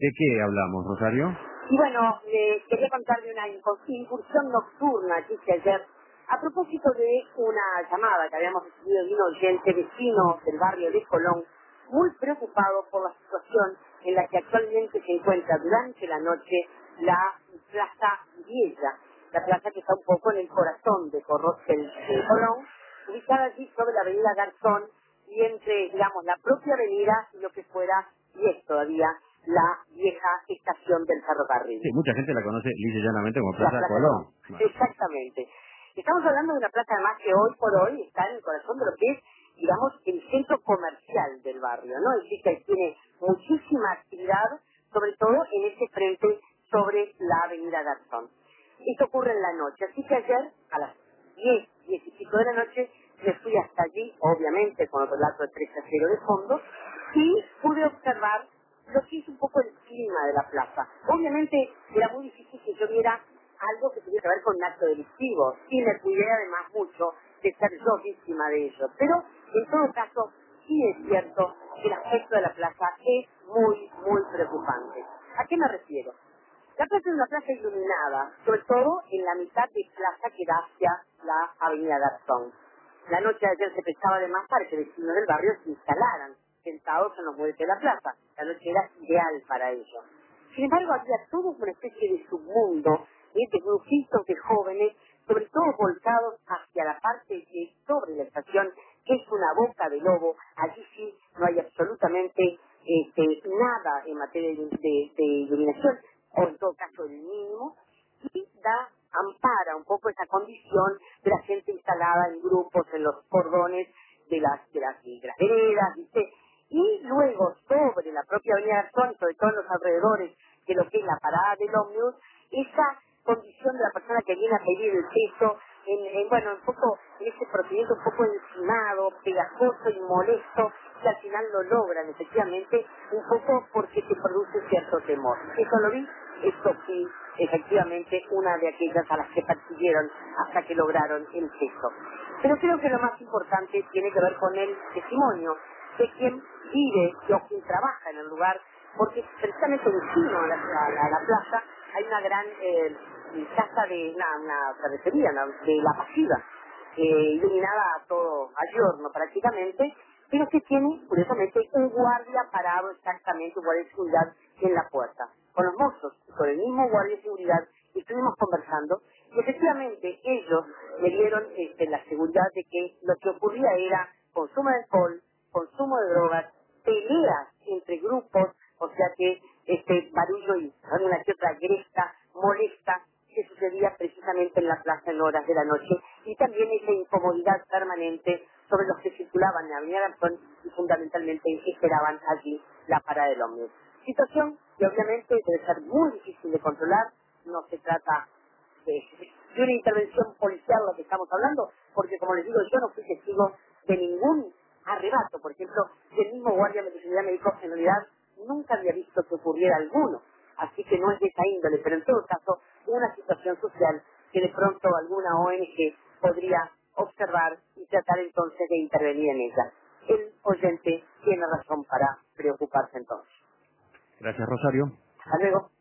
¿De qué hablamos, Rosario? Y bueno, quería contar de una incursión nocturna que hice ayer a propósito de una llamada que habíamos recibido de un oyente vecino del barrio de Colón, muy preocupado por la situación en la que actualmente se encuentra durante la noche la Plaza Vieja, la plaza que está un poco en el corazón de Colón, ubicada allí sobre la avenida Garzón y entre, digamos, la propia avenida y lo que fuera, y es todavía, la vieja estación del ferrocarril. Sí, mucha gente la conoce lisa y llanamente como La Plaza Plaza Colón. Colón. Bueno. Exactamente. Estamos hablando de una plaza además que hoy por hoy está en el corazón de lo que es, digamos, el centro comercial del barrio, ¿no? Es decir, que tiene muchísima actividad, sobre todo en ese frente sobre la avenida Garzón. Esto ocurre en la noche, así que ayer a las 10 y pico de la noche me fui hasta allí, obviamente con otro lazo de 3-0 de fondo, y pude observar lo que es un poco el clima de la plaza. Obviamente era muy difícil que yo viera algo que tuviera que ver con un acto delictivo, y me cuidé además mucho de ser yo víctima de ello. Pero en todo caso, sí es cierto que el aspecto de la plaza es muy, muy preocupante. ¿A qué me refiero? La plaza es una plaza iluminada, sobre todo en la mitad de plaza que da hacia la avenida Garzón. La noche de ayer se pensaba además para que vecinos del barrio se instalaran sentados en los muelles de la plaza. La noche era ideal para ello. Sin embargo, había toda una especie de submundo, de grupitos de jóvenes, sobre todo volcados hacia la parte que sobre la estación, que es una boca de lobo. Allí sí no hay absolutamente nada en materia de iluminación, o en todo caso el mínimo, y ampara un poco esa condición de la gente instalada en grupos en los cordones de las veredas, ¿viste? Y luego sobre la propia avenida Garzón, sobre todo en los alrededores de lo que es la parada del ómnibus, esa condición de la persona que viene a pedir el peso, bueno, un poco en ese procedimiento un poco encimado, pegajoso y molesto, que al final lo logran efectivamente, un poco porque te produce cierto temor. Eso lo vi, esto sí, efectivamente, una de aquellas a las que persiguieron hasta que lograron el peso. Pero creo que lo más importante tiene que ver con el testimonio de quien vive o quien trabaja en el lugar, porque precisamente vecino a la plaza hay una gran casa de una cervecería, de La Pasiva, iluminada a todo a giorno prácticamente, pero que tiene, curiosamente, un guardia parado exactamente, un guardia de seguridad en la puerta. Con los mozos y con el mismo guardia de seguridad estuvimos conversando y efectivamente ellos me dieron la seguridad de que lo que ocurría era consumo de alcohol, consumo de drogas, peleas entre grupos, o sea que barullo y una que otra gresta molesta que sucedía precisamente en la plaza en horas de la noche, y también esa incomodidad permanente sobre los que circulaban en la avenida Garzón y fundamentalmente esperaban allí la parada del ómnibus. Situación que obviamente debe ser muy difícil de controlar, no se trata de una intervención policial lo que estamos hablando, porque como les digo, yo no fui testigo de ningún arrebato, por ejemplo, del mismo guardia de seguridad me dijo, en realidad nunca había visto que ocurriera alguno, así que no es de esa índole, pero en todo caso una situación social que de pronto alguna ONG podría observar y tratar entonces de intervenir en ella. El oyente tiene razón para preocuparse entonces. Gracias, Rosario. Hasta luego.